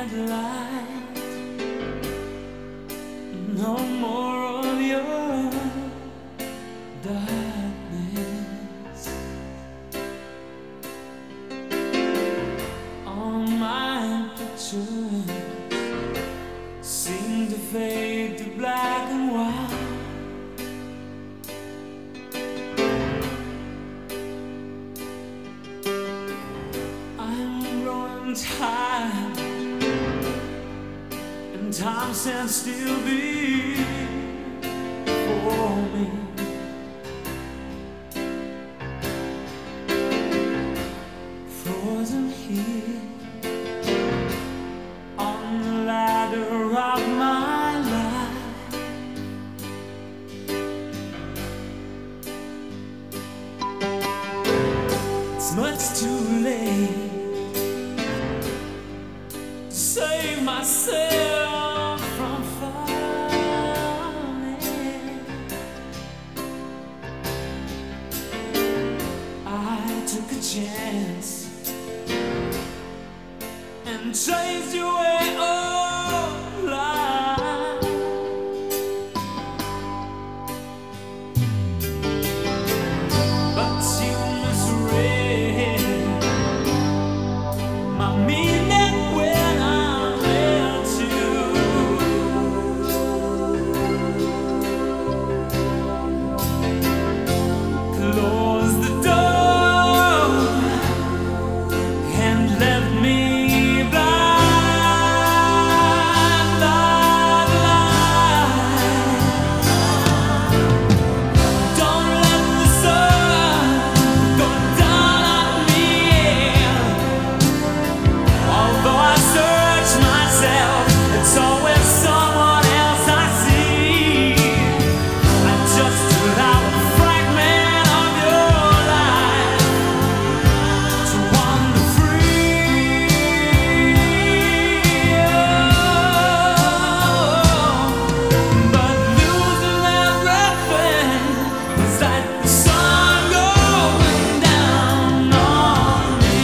light. No more of your darkness. All my pictures seem to fade to black and white. I'm growing tired, and time stands still before me. Frozen here on the ladder of my life. It's much too late to save myself from falling. I took a chance and chased you away alive. But you misread my meaning when I met you. Close the door and left me blind. Don't let the sun go down on me. Although I search myself, it's always someone else I see. I just allow a fragment of your life to wander free. But losing everything is like the sun going down on me.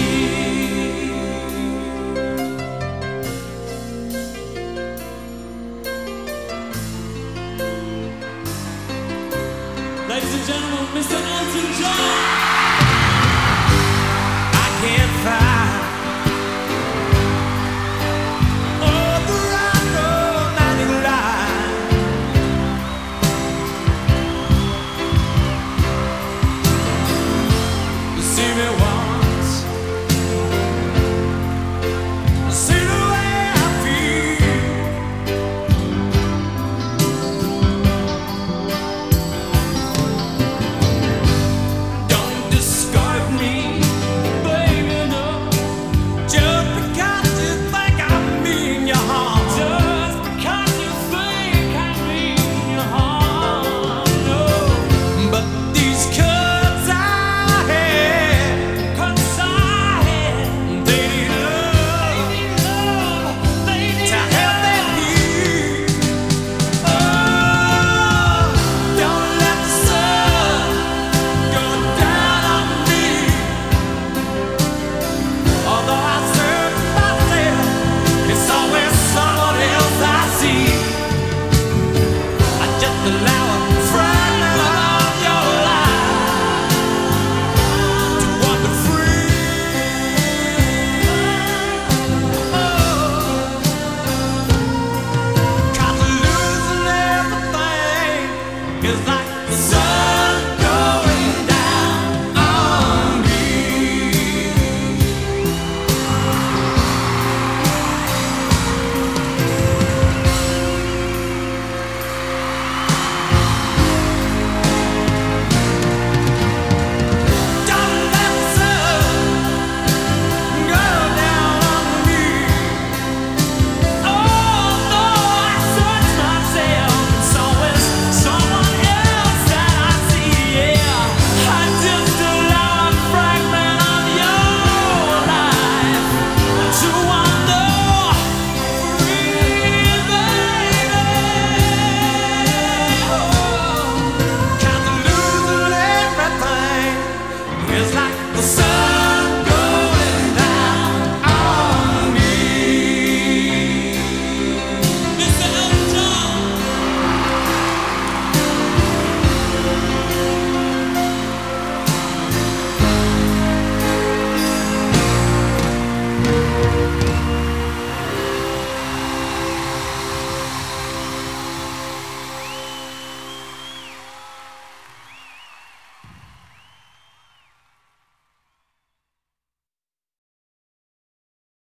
Ladies and gentlemen, Mr. Elton John. I can't find the right romantic line. You see me once, see the way I feel. Don't discard me, baby, no. Just because you think I mean you harm. Just because you think I mean you harm, no. But these cuts I had, they need love, they need to help them heal. Oh, don't let the sun go down on me. Although I search myself, it's always someone else I see. I just allow a fragment of your life to wander free. Cause losing everything is like the sun going down on me. Don't let the sun go down on me. Although I search myself, it's always someone else that I see. Yeah, I just allow a fragment of your life to wander free, baby. Can't lose everything. It's like the sun